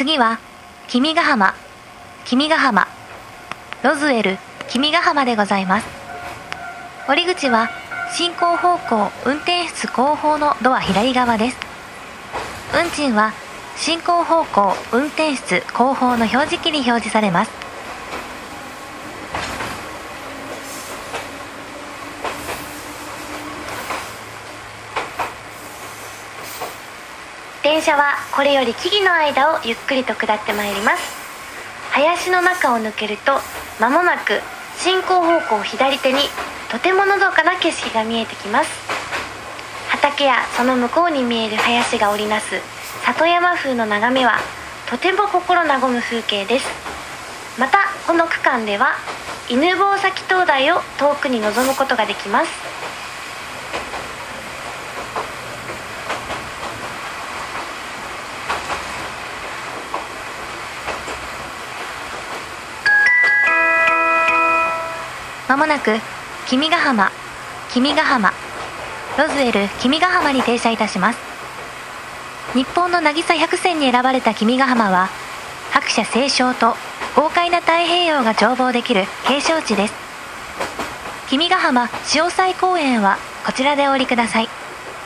次は君ヶ浜、君ヶ浜、ロズウェル、君ヶ浜でございます。降り口は進行方向運転室後方のドア左側です。運賃は進行方向運転室後方の表示器に表示されます。電車はこれより木々の間をゆっくりと下ってまいります。林の中を抜けると間もなく進行方向左手にとてものどかな景色が見えてきます。畑やその向こうに見える林が織りなす里山風の眺めはとても心和む風景です。またこの区間では犬吠埼灯台を遠くに望むことができます。まもなく君ヶ浜、君ヶ浜、ロズウェル君ヶ浜に停車いたします。日本の渚100選に選ばれた君ヶ浜は白砂青松と豪快な太平洋が眺望できる景勝地です。君ヶ浜潮祭公園はこちらでお降りください。